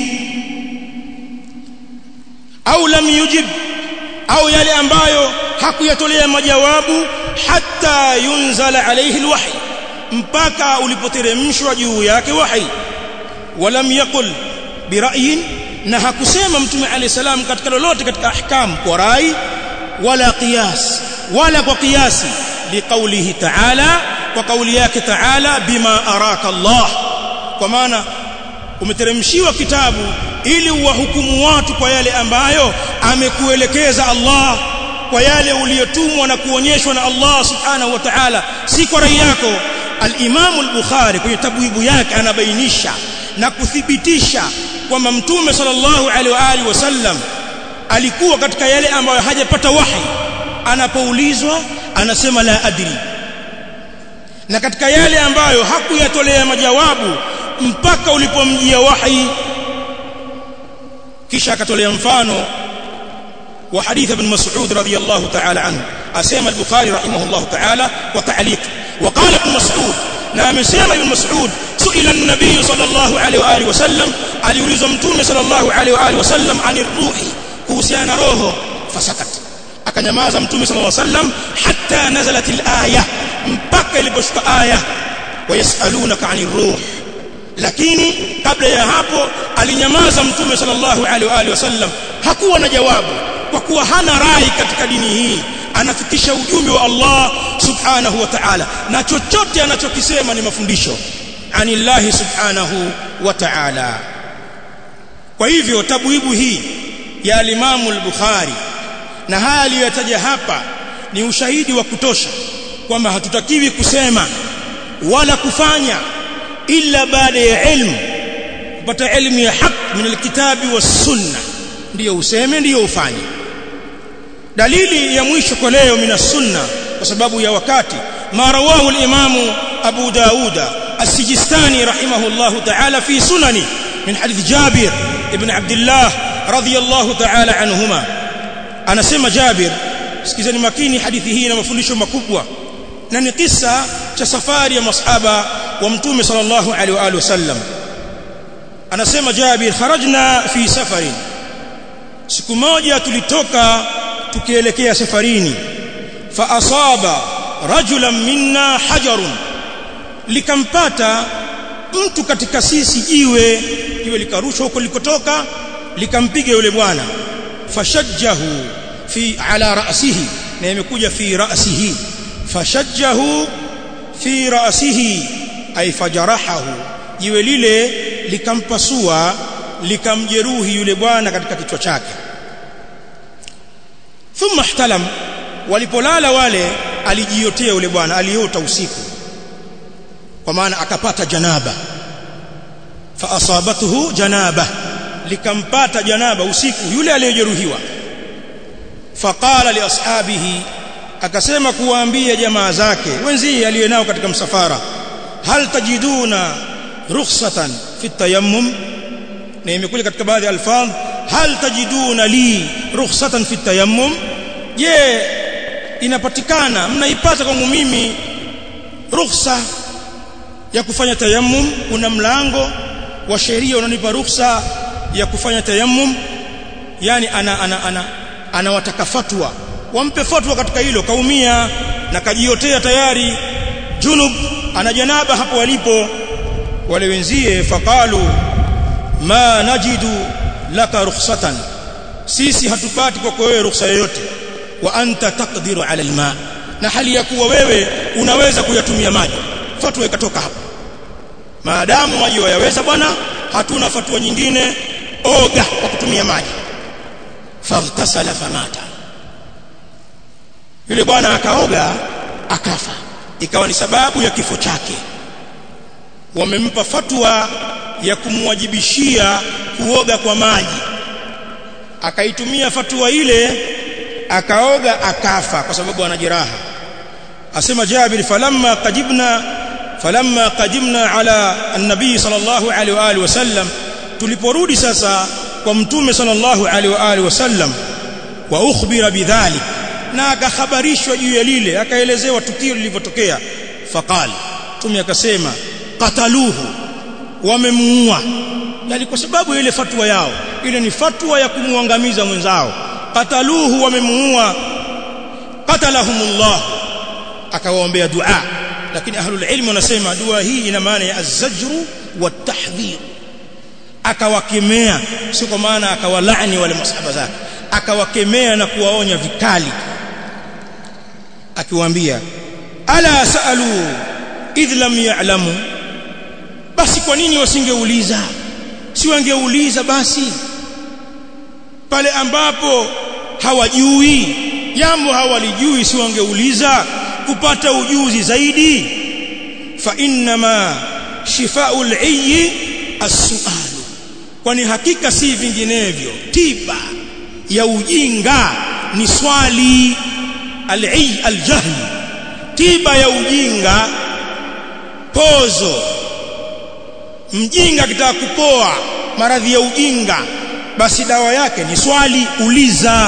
Au lam yujib, au yale ambayo hakuyatolea majawabu, hatta yunzala alayhi alwahy, mpaka ulipoteremshwa juu yake wahi. Walam yaqul bira'yin, na hakusema mtume alayhi salam katika lolote katika ahkam kwa rai, wala qiyas, wala kwa qiyasi, liqaulihi ta'ala, kwa kauli yake ta'ala, bima araka Allah, kwa maana umeteremshiwa kitabu ili uwahukumu watu kwa yale ambayo amekuelekeza Allah, kwa yale uliyotumwa na kuonyeshwa na Allah subhanahu wa ta'ala, si kwa rai yako. Al-Imam al-Bukhari kwenye tabwibu yake anabainisha na kuthibitisha kwamba mtume sallallahu alaihi wa alihi wasallam alikuwa katika yale ambayo hajapata wahi, anapoulizwa anasema la adri, na katika yale ambayo hakuyatolea majawabu mpaka ulipomjia wahi. Kisha akatolea mfano wa hadith ibn Mas'ud radiyallahu ta'ala anhu, asema al-Bukhari rahimahullahu ta'ala wa ta'liq, wa qala ibn Mas'ud, na amesema ibn Mas'ud, su'ila an-nabiy sallallahu alayhi wa alihi wasallam, aliulizwa mtume sallallahu alayhi wa alihi wasallam anir ruhi, kuhusiana na roho, fasakat, akanyamaza mtume sallallahu alayhi wasallam hatta nazalat al-aya, mpaka iliposhuka aya, wa yasalunaka anir ruh. Lakini kabla ya hapo alinyamaza mtume sallallahu alaihi wa alihi wasallam, hakuwa na jawabu, kwa kuwa hana rai katika dini hii, anafikisha ujumbe wa Allah subhanahu wa ta'ala, na chochote anachokisema ni mafundisho anillahi subhanahu wa ta'ala. Kwa hivyo tabwibu hii ya al-Imam al-Bukhari na haya aliyotaja hapa ni ushahidi wa kutosha kwamba hatutakiwi kusema wala kufanya illa baada ya ilmu, kupata elimu ya haki min alkitabi was sunna, ndio useme ndio ufanye. Dalili ya mwisho kwa leo min as-sunna, kwa sababu ya wakati, ma rawahu al-imamu Abu Daud as-Sijistani rahimahullahu ta'ala fi sunani min hadith Jabir ibn Abdullah radiyallahu ta'ala anhuma. Anasema Jabir, sikizeni makini hadithi hii na mafundisho makubwa, na ni kisa cha safari ya masahaba wa mtume sallallahu alaihi wa alihi wasallam. Anasema Jabir, kharajna fi safarin, siku moja tulitoka tukielekea safarini, fa asaba rajulan minna hajarun, likampata mtu katika sisi jiwe, jiwe likarushwa huko likotoka likampiga yule bwana. Fashajjahu fi ala ra'sihi, na imekuja fi ra'sihi, fashajjahu fi ra'sihi ay fajarahahu, jiwe lile likampasua likamjeruhi yule bwana katika kichwa chake. Thumma ihtalam, walipolala wale alijiotea yule bwana, aliota usiku, kwa maana akapata janaba. Fa asabatuhu janaba, likampata janaba usiku yule aliyejeruhiwa. Faqala li ashabihi, akasema kuwaambia jamaa zake wenzie aliyenao katika msafara, hal tajiduna rukhsatan fi tayammum, na imekuja katika baadhi ya alfadh hal tajiduna li rukhsatan fi tayammum, je inapatikana mnaipata kwangu mimi rukhsa ya kufanya tayammum? Kuna mlango wa sheria unanipa rukhsa ya kufanya tayammum? Yani ana ana ana anawataka fatwa, wampe fatwa katika hilo. Kaumia na kajiotea tayari, junub, ana janaba hapo walipo wale wenzie. Faqalu ma najidu laka rukhsatan, sisi hatupati kwako wewe rukhsa yoyote. Wa anta taqdiru ala alma, na hali ya kuwa wewe unaweza kuyatumia maji. Fatwa ikatoka hapo, maadamu maji wayaweza bwana, hatuna fatwa nyingine, oga kwa kutumia maji. Faghtasala famata, yule bwana akaoga akafa, ikawa ni sababu ya kifo chake. Wamempa fatwa ya kumwajibishia kuoga kwa maji, akaitumia fatwa ile, akaoga akafa kwa sababu ana jeraha. Asema Jabir, falamma qadibna falamma qadimna ala an-nabii sallallahu alaihi wa alihi wasallam, tuliporudi sasa kwa mtume sallallahu alaihi wa alihi wasallam, wa ukhbira bidhalik, na akakhabarishwa juu ya lile, akaelezewa tukio lilivyotokea. Faqala, mtume akasema, qataluhu, wamemuua. Yani kwa sababu ile fatwa yao ile ni fatwa ya kumuangamiza mwenzao. Qataluhu, wamemuua. Qatalahumullah, akawaombea dua. Lakini ahlul ilm wanasema dua hii ina maana ya az-zajru wat-tahdhir, akawakemea, sio kwa maana akawalaani wale masahaba zake, akawakemea na kuwaonya vikali, akiwaambia ala saalu idh lam ya'lamu, basi kwa nini wasingeuliza? Si wangeuliza basi pale ambapo hawajui jambo, hawalijui, si wangeuliza kupata ujuzi zaidi? Fa innama shifaa'ul 'ayyi as-su'al, kwani hakika si vinginevyo tiba ya ujinga ni swali. Al-'ayy al-jahl, tiba ya ujinga pozo. Mjinga akitaka kupoa maradhi ya ujinga, basi dawa yake ni swali, uliza.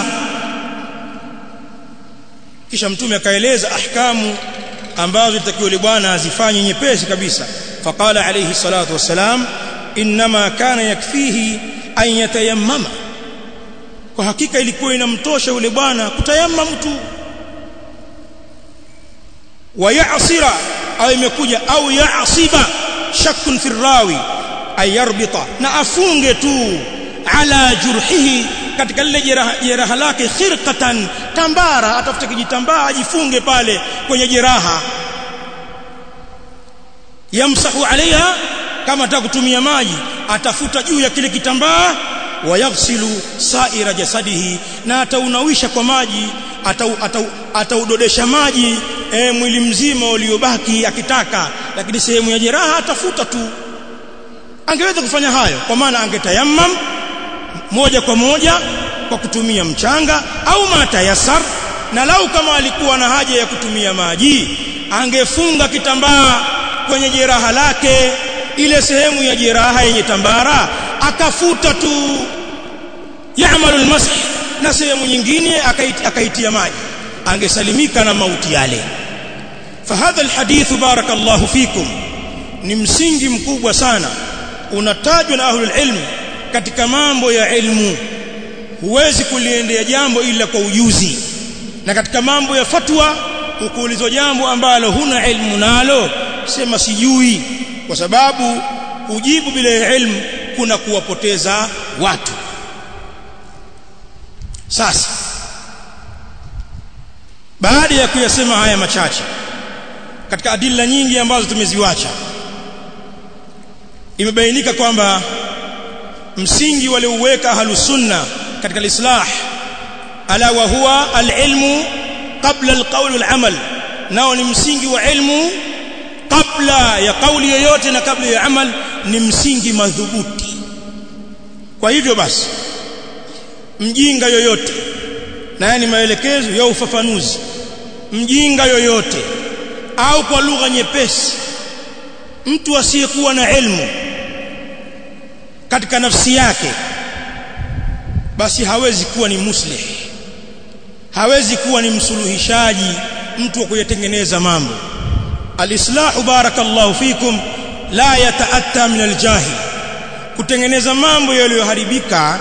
Kisha mtume akaeleza ahkamu ambazo itakiwa yule bwana azifanye nyepesi kabisa. Faqala alayhi salatu wassalam, inma kana yakfihi an yatayammama, kwa hakika ilikuwa inamtosha yule bwana kutayammam tu. Wa ya'sira, au imekuja au ya'siba, shakkun fi rawi, ayarbita, na afunge tu ala jurhihi, katika lile jeraha, jeraha lake, khirqatan, tambara, atafute kijitambaa ajifunge pale kwenye jeraha. Yamsahu alaiha, kama atakutumia maji atafuta juu ya kile kitambaa. Wayaghsilu saira jasadihi, na ataunawisha kwa maji ataudodesha ata, ata maji e, mwili mzima uliobaki akitaka, lakini sehemu ya jeraha atafuta tu. Angeweza kufanya hayo, kwa maana angetayammam moja kwa moja kwa kutumia mchanga au matayasar, na lau kama alikuwa na haja ya kutumia maji angefunga kitambaa kwenye jeraha lake, ile sehemu ya jeraha yenye tambara akafuta tu, yaamalu almasih, na sehemu nyingine akaitia, akaitia maji, angesalimika na mauti yale. Fahadha alhadith barakallahu fikum ni msingi mkubwa sana unatajwa na ahlul ilm katika mambo ya ilmu. Huwezi kuliendea jambo ila kwa ujuzi, na katika mambo ya fatwa ukiulizwa jambo ambalo huna ilmu nalo sema sijui, kwa sababu kujibu bila ilmu kuna kuwapoteza watu. Sasa baada ya kuyasema haya machache katika adilla nyingi ambazo tumeziwacha, imebainika kwamba msingi waliouweka ahlus sunna katika al-islah ala wa huwa al-ilmu qabla al-qawl wal-amal, nao ni msingi wa ilmu kabla ya kauli yoyote na kabla ya amal, ni msingi madhubuti. Kwa hivyo basi mjinga yoyote, na yani maelekezo ya ufafanuzi, mjinga yoyote au kwa lugha nyepesi mtu asiyekuwa na ilmu katika nafsi yake, basi hawezi kuwa ni muslih, hawezi kuwa ni msuluhishaji, mtu wa kuyatengeneza mambo. Al-islahu barakallahu fikum la yataatta min al-jahil, kutengeneza mambo yaliyoharibika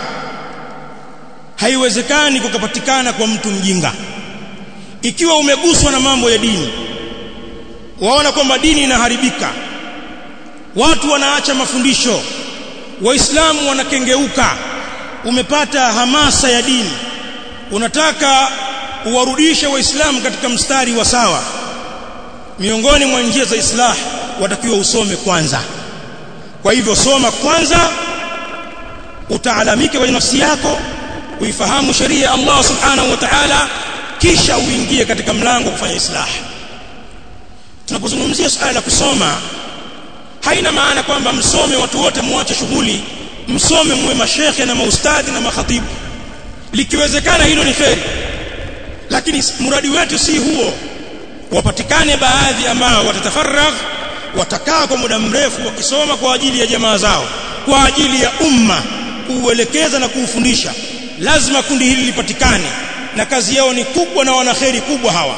haiwezekani kukapatikana kwa mtu mjinga. Ikiwa umeguswa na mambo ya dini, waona kwamba dini inaharibika, watu wanaacha mafundisho, waislamu wanakengeuka, umepata hamasa ya dini, unataka uwarudishe waislamu katika mstari wa sawa, miongoni mwa njia za islah watakiwa usome kwanza. Kwa hivyo soma kwanza, utaalamike kwenye nafsi yako, uifahamu sheria ya Allah subhanahu wa ta'ala, kisha uingie katika mlango kufanya islah. Tunapozungumzia suala la kusoma, haina maana kwamba msome watu wote muache shughuli, msome muwe mashekhe na maustadhi na makhatibu. Likiwezekana hilo ni kheri, lakini muradi wetu si huo. Wapatikane baadhi ambao watatafarragh, watakaa kwa muda mrefu wakisoma kwa ajili ya jamaa zao, kwa ajili ya umma, kuuelekeza na kuufundisha. Lazima kundi hili lipatikane, na kazi yao ni kubwa na wana kheri kubwa hawa.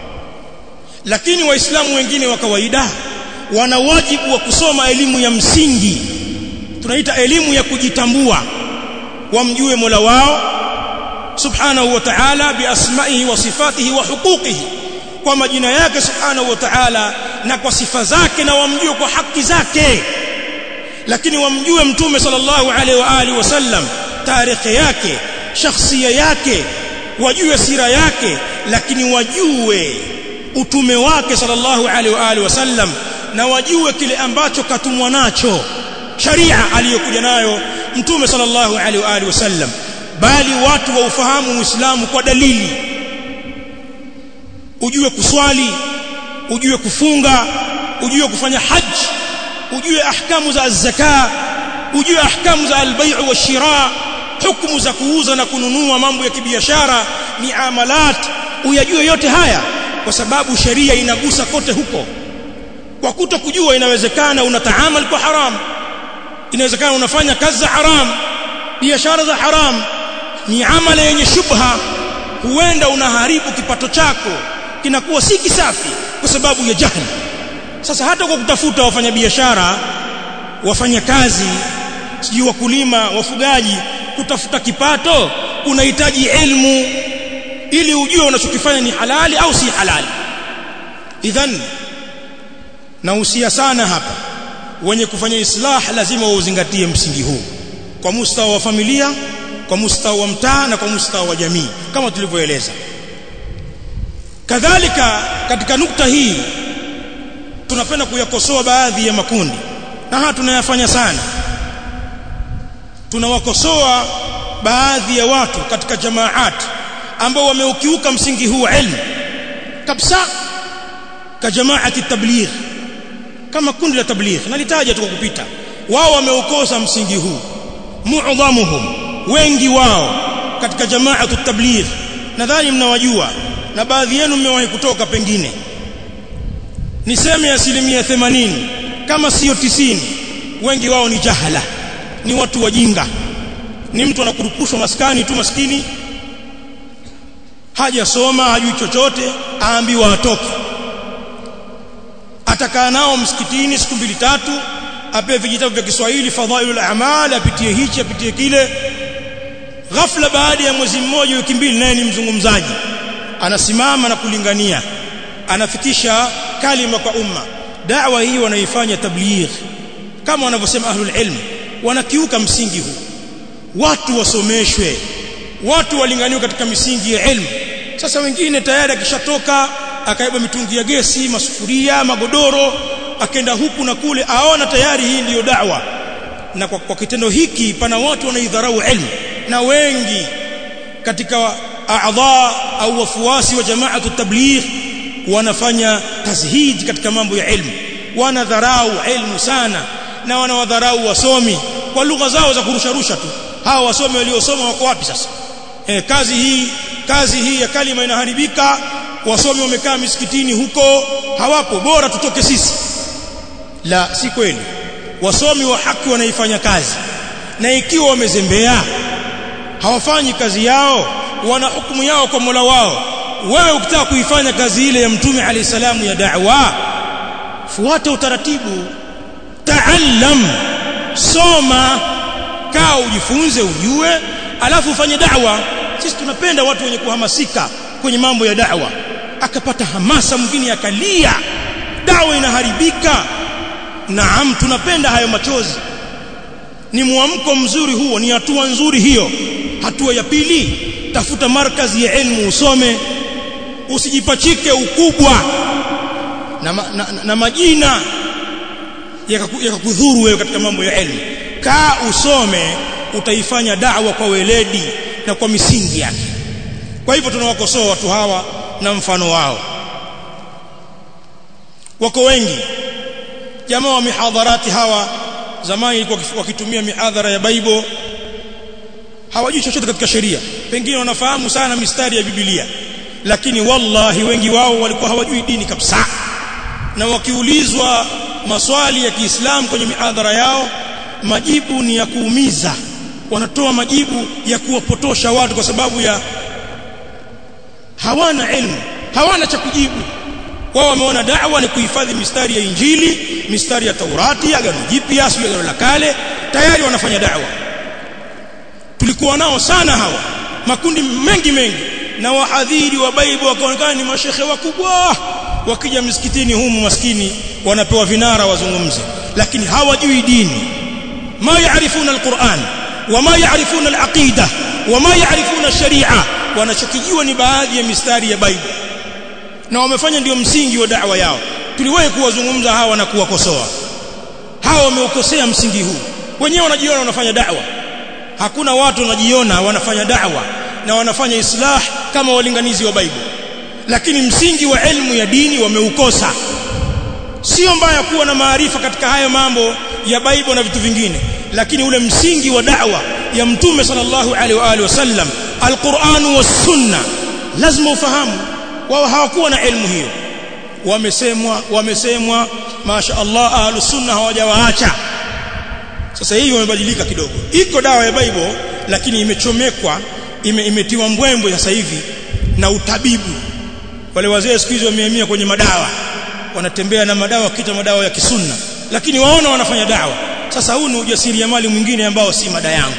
Lakini waislamu wengine wa kawaida wana wajibu wa kusoma elimu ya msingi, tunaita elimu ya kujitambua, wamjue Mola wao subhanahu wa ta'ala bi asma'ihi wa sifatihi wa huquqihi, kwa majina yake subhanahu wa ta'ala na kwa sifa zake, na wamjue kwa haki zake. Lakini wamjue mtume sallallahu alaihi wa alihi wasallam, tarehe yake, shakhsia yake, wajue sira yake, lakini wajue utume wake sallallahu alaihi wa alihi wasallam, na wajue kile ambacho katumwa nacho, sharia aliyokuja nayo mtume sallallahu alaihi wa alihi wasallam. Bali watu wa ufahamu Uislamu kwa dalili, ujue kuswali, ujue kufunga, ujue kufanya haji, ujue ahkamu za az-zaka, ujue ahkamu za al-bay' wa shira, hukumu za kuuza na kununua, mambo ya kibiashara, miamalat, uyajue yote haya, kwa sababu sheria inagusa kote huko. Kwa kutokujua inawezekana unataamal kwa haram, inawezekana unafanya kazi za haram, biashara za haram, miamala yenye shubha, huenda unaharibu kipato chako, kinakuwa si kisafi kwa sababu ya jahili. Sasa hata kwa kutafuta wafanya biashara, wafanya kazi, sijui wakulima, wafugaji, kutafuta kipato unahitaji elimu ili ujue unachokifanya ni halali au si halali. Idhan nahusia sana hapa, wenye kufanya islah lazima wauzingatie msingi huu, kwa mustawa wa familia, kwa mustawa wa mtaa, na kwa mustawa wa jamii, kama tulivyoeleza. Kadhalika katika nukta hii tunapenda kuyakosoa baadhi ya makundi, na hata tunayafanya sana. Tunawakosoa baadhi ya watu katika jamaat ambao wameukiuka msingi huu wa ilmu kabisa, ka jamaati tabligh, kama kundi la tabligh nalitaja tu kwa kupita, wao wameukosa msingi huu. Mu'dhamuhum, wengi wao katika jamaatu tabligh, nadhani mnawajua na baadhi yenu mmewahi kutoka, pengine niseme asilimia themanini kama sio tisini, wengi wao ni jahala, ni watu wajinga. Ni mtu anakurupushwa maskani tu, maskini hajasoma, hajui chochote, aambiwa atoke, atakaa nao msikitini siku mbili tatu, apewe vijitabu vya Kiswahili, fadhailul a'mal, apitie hichi apitie kile. Ghafla baada ya mwezi mmoja, wiki mbili, naye ni mzungumzaji, anasimama na kulingania, anafikisha kalima kwa umma. Da'wa hii wanaifanya tabligh, kama wanavyosema ahlul ilm, wanakiuka msingi huu. Watu wasomeshwe, watu walinganiwe katika misingi ya ilmu. Sasa wengine tayari akishatoka akaiba mitungi ya gesi, masufuria, magodoro, akaenda huku na kule, aona tayari hii ndiyo da'wa. Na kwa, kwa kitendo hiki pana watu wanaidharau ilmu, na wengi katika a'dha au wafuasi wa jamaatu tabligh wanafanya tazhid katika mambo ya ilmu, wanadharau ilmu sana, na wanawadharau wasomi kwa lugha zao za kurusharusha tu. Hao wasomi waliosoma wako wapi sasa? E, kazi hii kazi hii ya kalima inaharibika, wasomi wamekaa misikitini huko, hawapo, bora tutoke sisi. La, si kweli. Wasomi wa haki wanaifanya kazi, na ikiwa wamezembea, hawafanyi kazi yao, wana hukumu yao kwa Mola wao. Wewe ukitaka kuifanya kazi ile ya Mtume alayhi salamu ya da'wa, fuata utaratibu, ta'allam, soma, kaa ujifunze, ujue, alafu ufanye da'wa. Sisi tunapenda watu wenye kuhamasika kwenye mambo ya da'wa, akapata hamasa, mwingine akalia, da'wa inaharibika. Naam, tunapenda hayo machozi, ni muamko mzuri huo, ni hatua nzuri hiyo. Hatua ya pili, tafuta markazi ya ilmu usome, usijipachike ukubwa na, na, na, na majina yakakudhuru wewe katika mambo ya ilmu. Kaa usome, utaifanya da'wa kwa weledi na kwa misingi yake. Kwa hivyo tunawakosoa watu hawa na mfano wao. Wako wengi jamaa wa mihadharati hawa, zamani ilikuwa wakitumia mihadhara ya Bible, hawajui chochote katika sheria, pengine wanafahamu sana mistari ya Biblia, lakini wallahi wengi wao walikuwa hawajui dini kabisa. Na wakiulizwa maswali ya Kiislamu kwenye mihadhara yao, majibu ni ya kuumiza, wanatoa majibu ya kuwapotosha watu, kwa sababu ya hawana ilmu, hawana cha kujibu. Wao wameona da'wa ni kuhifadhi mistari ya Injili, mistari ya Taurati, Agano Jipya, Agano la Kale, tayari wanafanya da'wa. Tulikuwa nao sana hawa, makundi mengi mengi, na wahadhiri wa Bible wakaonekana ni mashehe wakubwa, wakija msikitini humu maskini wanapewa vinara wazungumze, lakini hawajui dini. Ma yaarifuna alquran wama yaarifuna alaqida wama yaarifuna sharia, wanachokijua ni baadhi ya mistari ya Bible, na wamefanya ndio msingi wa da'wa yao. Tuliwahi kuwazungumza hawa na kuwakosoa hawa, wameukosea msingi huu. Wenyewe wanajiona wanafanya da'wa, hakuna watu wanajiona wanafanya da'wa na wanafanya islah kama walinganizi wa Bible, lakini msingi wa elimu ya dini wameukosa. Sio mbaya kuwa na maarifa katika hayo mambo ya Bible na vitu vingine, lakini ule msingi wa da'wa ya Mtume sallallahu alaihi wa alihi wasallam, Al-Qur'an was Sunna, lazima ufahamu. Wao hawakuwa na elimu hiyo, wamesemwa wamesemwa masha Allah, ahlus sunna hawajawaacha. Sasa hii wamebadilika kidogo, iko dawa ya Bible lakini imechomekwa, ime, imetiwa mbwembwe sasa hivi na utabibu. Wale wazee siku hizo wamehamia kwenye madawa, wanatembea na madawa, kita madawa ya kisunna, lakini waona wanafanya dawa. Sasa huu ni ujasiriamali mwingine ambao si mada yangu.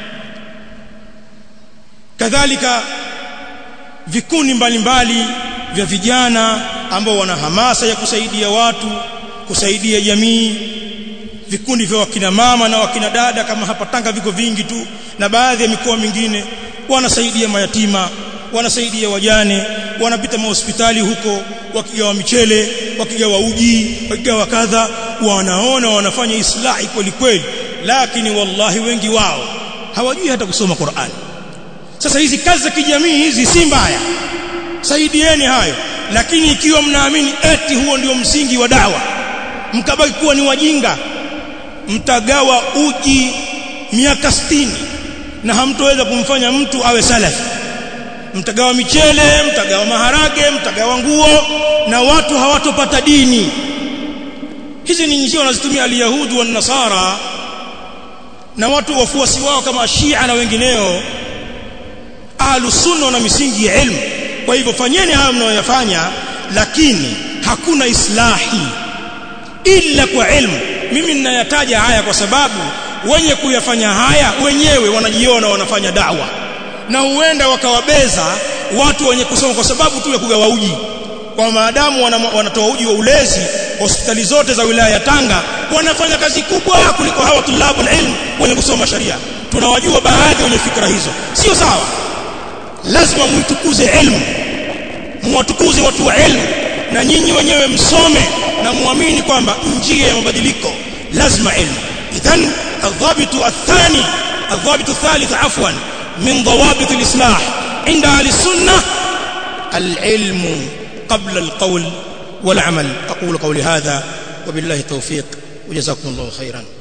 Kadhalika vikundi mbalimbali vya vijana ambao wana hamasa ya kusaidia watu, kusaidia jamii, vikundi vya wakina mama na wakina dada, kama hapa Tanga viko vingi tu, na baadhi ya mikoa mingine, wanasaidia mayatima, wanasaidia wajane, wanapita mahospitali huko wakigawa michele, wakigawa uji, wakigawa kadha, wanaona wanafanya islahi kweli kweli, lakini wallahi wengi wao hawajui hata kusoma Qur'an. Sasa hizi kazi za kijamii hizi si mbaya, saidieni hayo, lakini ikiwa mnaamini eti huo ndio msingi wa dawa, mkabaki kuwa ni wajinga, mtagawa uji miaka sitini na hamtoweza kumfanya mtu awe salafi. Mtagawa michele, mtagawa maharage, mtagawa nguo, na watu hawatopata dini. Hizi ni njia wanazitumia al-Yahudi wa Nasara na watu wafuasi wao kama Shia na wengineo. Ahlus Sunna na misingi ya ilmu. Kwa hivyo fanyeni hayo mnayoyafanya, lakini hakuna islahi illa kwa ilmu. Mimi ninayataja haya kwa sababu wenye kuyafanya haya wenyewe wanajiona wanafanya da'wa, na huenda wakawabeza watu wenye kusoma kwa sababu tu ya kugawa uji. Kwa maadamu wanatoa uji wa ulezi, hospitali zote za wilaya ya Tanga wanafanya kazi kubwa kuliko hawa tulabul ilm wenye kusoma sharia. Tunawajua baadhi wenye fikra hizo, sio sawa. Lazima muitukuze ilmu, muwatukuze watu wa ilmu, na nyinyi wenyewe msome na muamini kwamba njia ya mabadiliko lazima ilmu. Idhan الضابط الثاني الضابط الثالث عفوا من ضوابط الإصلاح عند أهل السنة العلم قبل القول والعمل. أقول قولي هذا وبالله التوفيق وجزاكم الله خيرا.